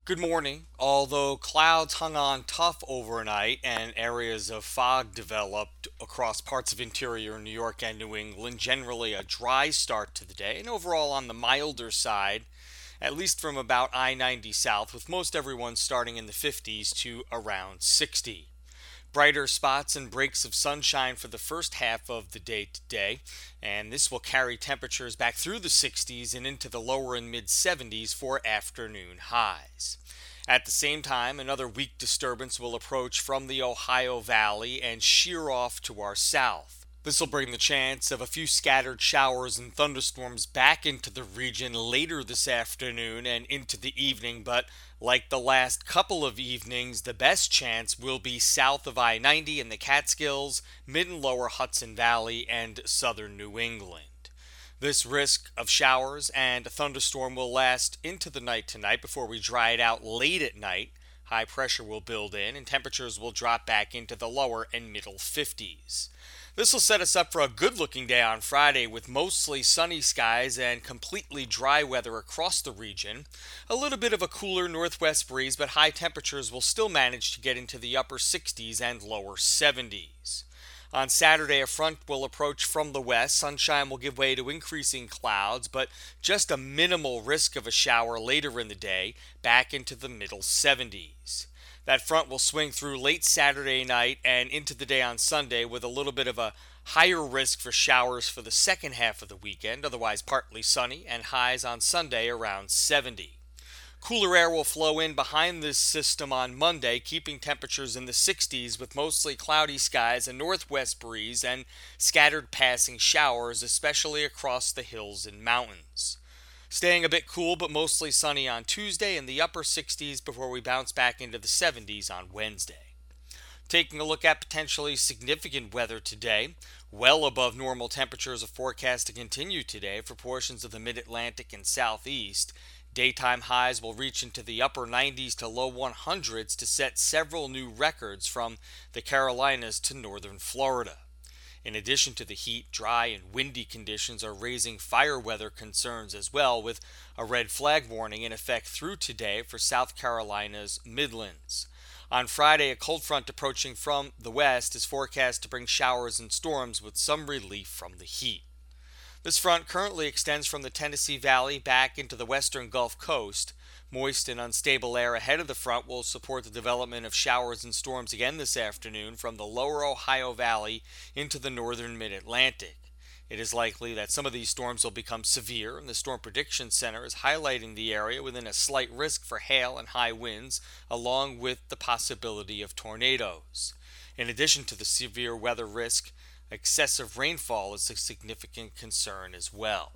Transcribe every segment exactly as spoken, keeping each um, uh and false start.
Good morning. Although clouds hung on tough overnight and areas of fog developed across parts of interior New York and New England, generally a dry start to the day and overall on the milder side, at least from about I ninety south, with most everyone starting in the fifties to around sixty. Brighter spots and breaks of sunshine for the first half of the day today, and this will carry temperatures back through the sixties and into the lower and mid seventies for afternoon highs. At the same time, another weak disturbance will approach from the Ohio Valley and shear off to our south. This will bring the chance of a few scattered showers and thunderstorms back into the region later this afternoon and into the evening, but like the last couple of evenings, the best chance will be south of I ninety in the Catskills, mid and lower Hudson Valley, and southern New England. This risk of showers and a thunderstorm will last into the night tonight before we dry it out late at night. High pressure will build in and temperatures will drop back into the lower and middle fifties. This will set us up for a good looking day on Friday with mostly sunny skies and completely dry weather across the region. A little bit of a cooler northwest breeze, but high temperatures will still manage to get into the upper sixties and lower seventies. On Saturday, a front will approach from the west. Sunshine will give way to increasing clouds, but just a minimal risk of a shower later in the day, back into the middle seventies. That front will swing through late Saturday night and into the day on Sunday with a little bit of a higher risk for showers for the second half of the weekend, otherwise partly sunny, and highs on Sunday around seventy. Cooler air will flow in behind this system on Monday, keeping temperatures in the sixties with mostly cloudy skies, a northwest breeze, and scattered passing showers, especially across the hills and mountains. Staying a bit cool but mostly sunny on Tuesday in the upper sixties before we bounce back into the seventies on Wednesday. Taking a look at potentially significant weather today, well above normal temperatures are forecast to continue today for portions of the mid-Atlantic and southeast. Daytime highs will reach into the upper nineties to low hundreds to set several new records from the Carolinas to northern Florida. In addition to the heat, dry and windy conditions are raising fire weather concerns as well, with a red flag warning in effect through today for South Carolina's Midlands. On Friday, a cold front approaching from the west is forecast to bring showers and storms with some relief from the heat. This front currently extends from the Tennessee Valley back into the western Gulf Coast. Moist and unstable air ahead of the front will support the development of showers and storms again this afternoon from the lower Ohio Valley into the northern mid-Atlantic. It is likely that some of these storms will become severe, and the Storm Prediction Center is highlighting the area within a slight risk for hail and high winds, along with the possibility of tornadoes. In addition to the severe weather risk, excessive rainfall is a significant concern as well.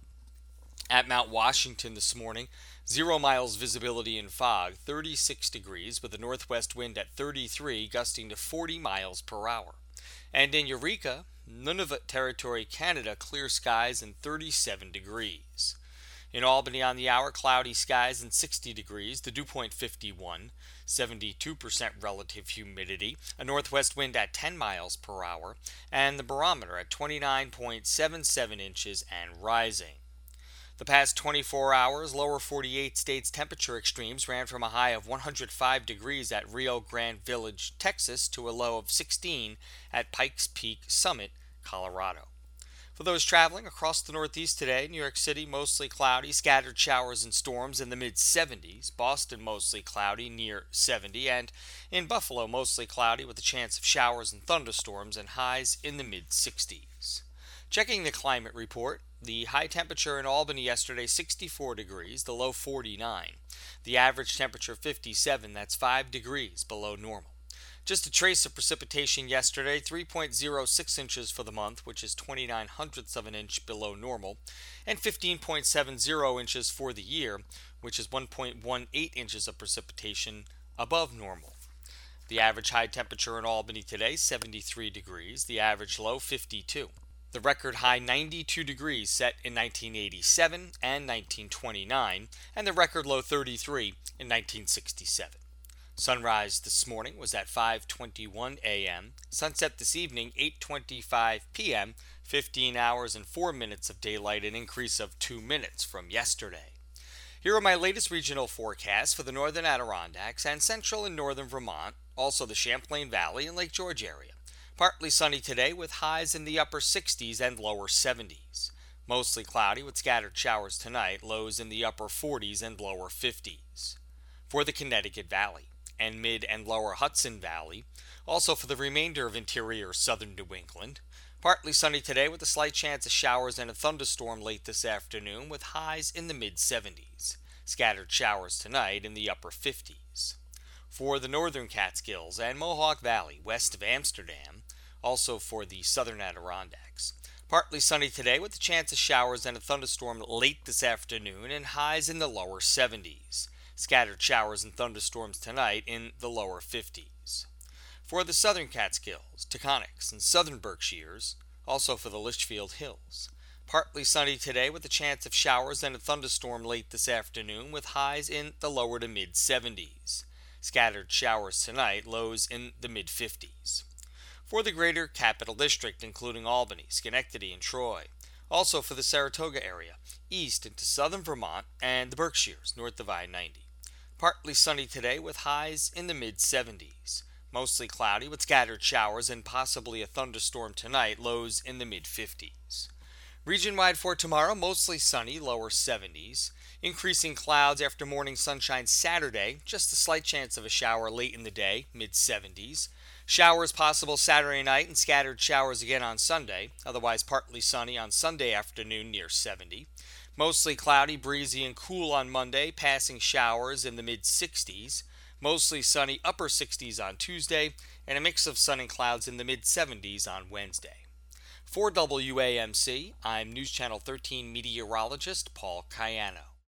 At Mount Washington this morning, zero miles visibility in fog, thirty-six degrees, with a northwest wind at thirty-three, gusting to forty miles per hour. And in Eureka, Nunavut Territory, Canada, clear skies and thirty-seven degrees. In Albany on the hour, cloudy skies and sixty degrees, the dew point fifty-one, seventy-two percent relative humidity, a northwest wind at ten miles per hour, and the barometer at twenty-nine point seven seven inches and rising. The past twenty-four hours, lower forty-eight states temperature extremes ran from a high of one hundred five degrees at Rio Grande Village, Texas, to a low of sixteen at Pikes Peak Summit, Colorado. For those traveling across the Northeast today, New York City mostly cloudy, scattered showers and storms in the mid seventies, Boston mostly cloudy near seventy, and in Buffalo mostly cloudy with a chance of showers and thunderstorms and highs in the mid sixties. Checking the climate report, the high temperature in Albany yesterday sixty-four degrees, the low forty-nine. The average temperature fifty-seven, that's five degrees below normal. Just a trace of precipitation yesterday, three point zero six inches for the month, which is twenty-nine hundredths of an inch below normal, and fifteen point seven zero inches for the year, which is one point one eight inches of precipitation above normal. The average high temperature in Albany today, seventy-three degrees, the average low, fifty-two. The record high ninety-two degrees set in nineteen eighty-seven and nineteen twenty-nine, and the record low thirty-three in nineteen sixty-seven. Sunrise this morning was at five twenty-one a.m., sunset this evening eight twenty-five p.m., fifteen hours and four minutes of daylight, an increase of two minutes from yesterday. Here are my latest regional forecasts for the northern Adirondacks and central and northern Vermont, also the Champlain Valley and Lake George area. Partly sunny today with highs in the upper sixties and lower seventies. Mostly cloudy with scattered showers tonight, lows in the upper forties and lower fifties. For the Connecticut Valley and mid and lower Hudson Valley, also for the remainder of interior southern New England, partly sunny today with a slight chance of showers and a thunderstorm late this afternoon with highs in the mid seventies. Scattered showers tonight in the upper fifties. For the northern Catskills and Mohawk Valley west of Amsterdam, also for the southern Adirondacks, partly sunny today with a chance of showers and a thunderstorm late this afternoon and highs in the lower seventies. Scattered showers and thunderstorms tonight in the lower fifties. For the southern Catskills, Taconics, and southern Berkshires, also for the Litchfield Hills, partly sunny today with a chance of showers and a thunderstorm late this afternoon with highs in the lower to mid seventies. Scattered showers tonight, lows in the mid fifties. For the greater Capital District, including Albany, Schenectady, and Troy, also for the Saratoga area, east into southern Vermont and the Berkshires, north of I ninety. Partly sunny today with highs in the mid seventies. Mostly cloudy with scattered showers and possibly a thunderstorm tonight, lows in the mid fifties. Region-wide for tomorrow, mostly sunny, lower seventies. Increasing clouds after morning sunshine Saturday, just a slight chance of a shower late in the day, mid seventies. Showers possible Saturday night and scattered showers again on Sunday, otherwise partly sunny on Sunday afternoon near seventy. Mostly cloudy, breezy, and cool on Monday, passing showers in the mid sixties. Mostly sunny, upper sixties on Tuesday, and a mix of sun and clouds in the mid seventies on Wednesday. For W A M C, I'm News Channel thirteen meteorologist Paul Cayano.